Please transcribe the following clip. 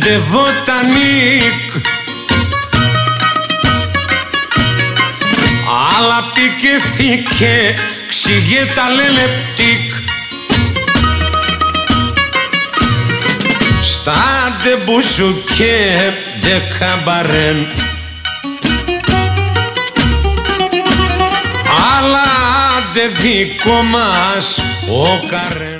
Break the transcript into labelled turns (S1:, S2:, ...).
S1: de βοτανίκ, αλλά πήκε φύκε ξηγέ τα λένε πτικ. Στα ντε μπουσουκέ ντε καμπαρέν, αλλά ντε δικό μας ο καρέν.